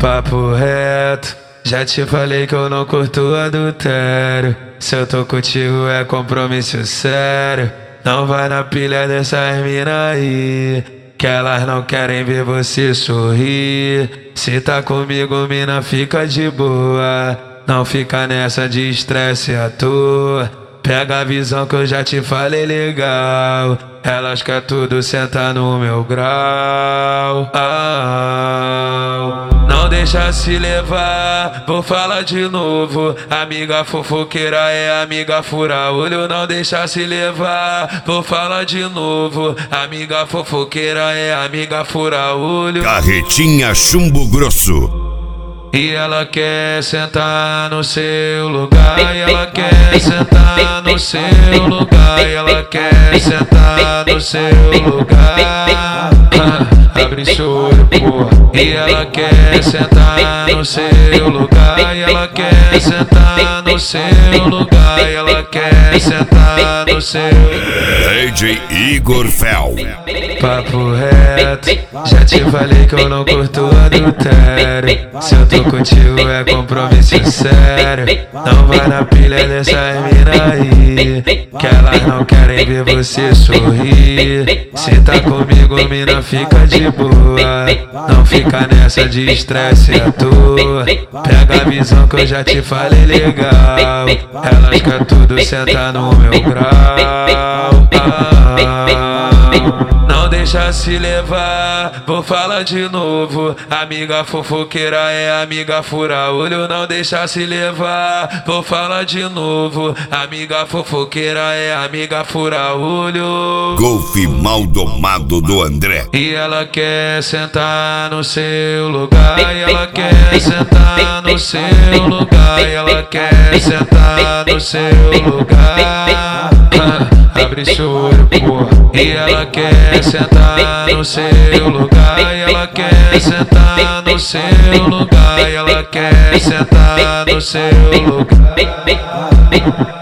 Papo reto, já te falei que eu não curto adultério. Se eu tô contigo é compromisso sério. Não vai na pilha dessas mina aí, que elas não querem ver você sorrir. Se tá comigo, mina, fica de boa. Não fica nessa de estresse à toa. Pega a visão que eu já te falei legal. Elas querem tudo sentar no meu grau. Não deixa se levar, vou falar de novo. Amiga fofoqueira é amiga fura olho. Não deixa se levar, vou falar de novo. Amiga fofoqueira é amiga fura olho. Carretinha Chumbo Grosso. E ela quer sentar no seu lugar, e ela quer sentar no seu lugar, e ela quer sentar no seu lugar. Abre seu olho, porra. E ela quer sentar no seu lugar, e ela quer sentar no seu lugar, e ela quer sentar no seu. DJ Igor Fel. Papo reto, já te falei que eu não curto adultério. Se eu tô contigo é compromisso sério. Não vai na pilha dessas mina aí, que elas não querem ver você sorrir. Se tá comigo, mina, fica de boa. Não fica nessa de estresse à toa. Pega a visão que eu já te falei legal. Elas querem tudo sentar no meu grau. Não deixa se levar, vou falar de novo. Amiga fofoqueira é amiga fura olho. Não deixa se levar, vou falar de novo. Amiga fofoqueira é amiga fura olho. Golfe mal domado do André. E ela quer sentar no seu lugar, e ela quer sentar no seu lugar, e ela quer sentar no seu lugar. Abre seu olho, porra. E ela quer sentar no seu lugar, e ela quer sentar no seu lugar, e ela quer sentar no seu lugar.